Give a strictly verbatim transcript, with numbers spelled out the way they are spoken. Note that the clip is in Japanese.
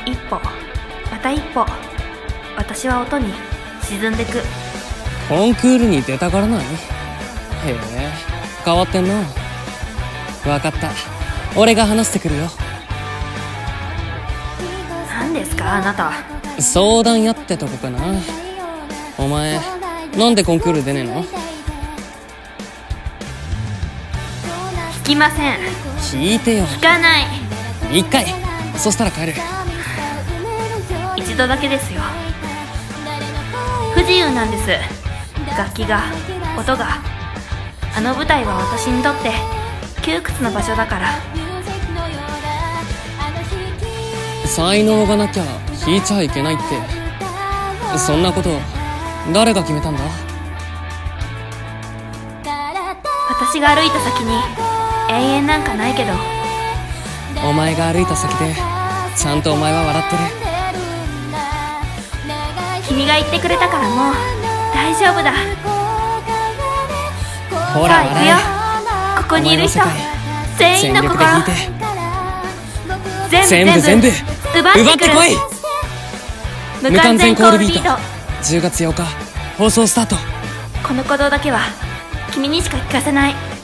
一歩また一歩、私は音に沈んでく。 コンクールに出たがらない？へえ、変わってんな。わかった、俺が話してくるよ。 何ですかあなた。 相談やってとこかな。お前なんでコンクール出ねえの？ 聞きません。 聞いてよ。 聞かない。 一回、そしたら帰る。 一度だけですよ。不自由なんです。楽器が、音が。あの舞台は私にとって窮屈な場所だから。 才能がなきゃ弾いちゃいけないって、そんなこと誰が決めたんだ？ 私が歩いた先に永遠なんかないけど。 お前が歩いた先でちゃんとお前は笑ってる。 君が言ってくれたからもう大丈夫だ。 ほらさあ行くよ。ここにいる人全員の心全部全部奪ってくる。 無完全コールビートじゅうがつようか放送スタート。 この鼓動だけは君にしか聞かせない。